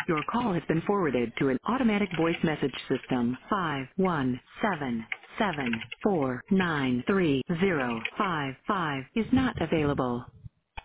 Your call has been forwarded to an automatic voice message system. 51774930555 is not available.